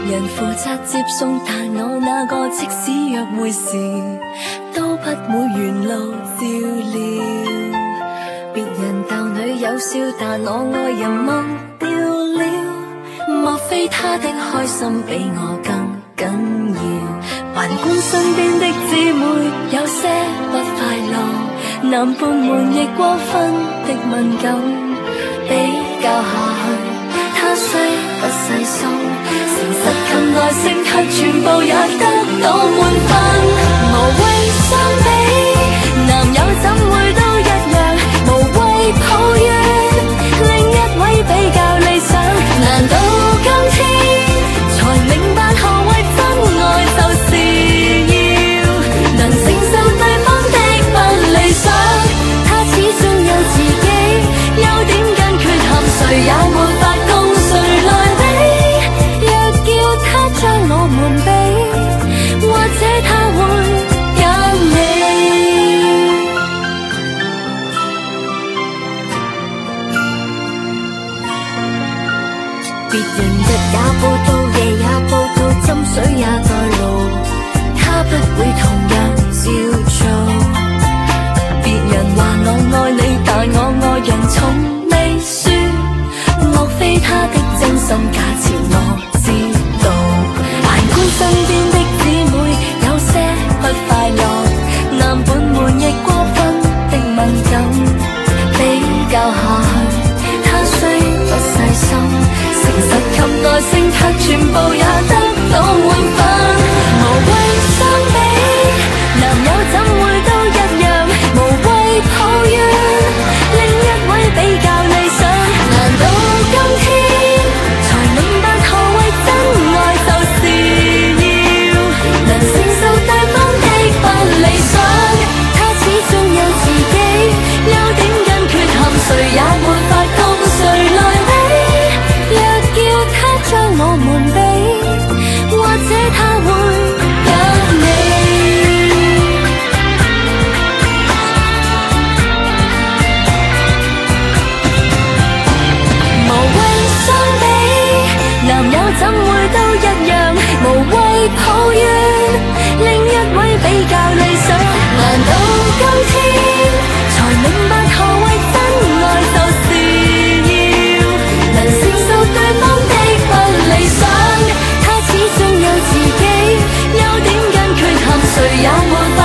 人負責接送，但我那個即使約會時都不會沿路照料。別人逗女友笑，但我愛人忘掉了。莫非他的開心比我更緊要？環觀身邊的姊妹有些不快樂，男伴們亦過分的敏感，比較下去他雖不細心，誠實及耐性卻全部也得到滿分。無謂相比，男友怎會都一樣，無謂抱怨另一位比較理想。難道今天才明白何謂真愛，就是要能承受對方的不理想。他始終有自己優點跟缺陷，誰也沒法共誰來比。若叫他將我們比，或者他會揀你。別人日也報道，夜也報道，斟水也代勞，他不會同樣照做。別人話我愛你，但我愛人從未說，莫非他的真心價錢我知道？環觀身邊的姊妹有些不快樂，男伴們亦過分的敏感，比較下去他雖不細心，誠實及耐性卻全部也得到滿分。無謂相比，男友怎會都一樣，無謂抱怨另一位比較理想。難道今天才明白何謂真愛，就是要能承受對方的不理想。他始終有自己優點跟缺陷，誰也沒法共誰來比。若叫他將我們比，或者他會揀你。無謂相比，男友怎會都一樣，無謂抱怨另一位比較理想。難道今天才明白何謂真愛，就是要能承受對方的不理想。他始終有自己優點跟缺陷，誰也沒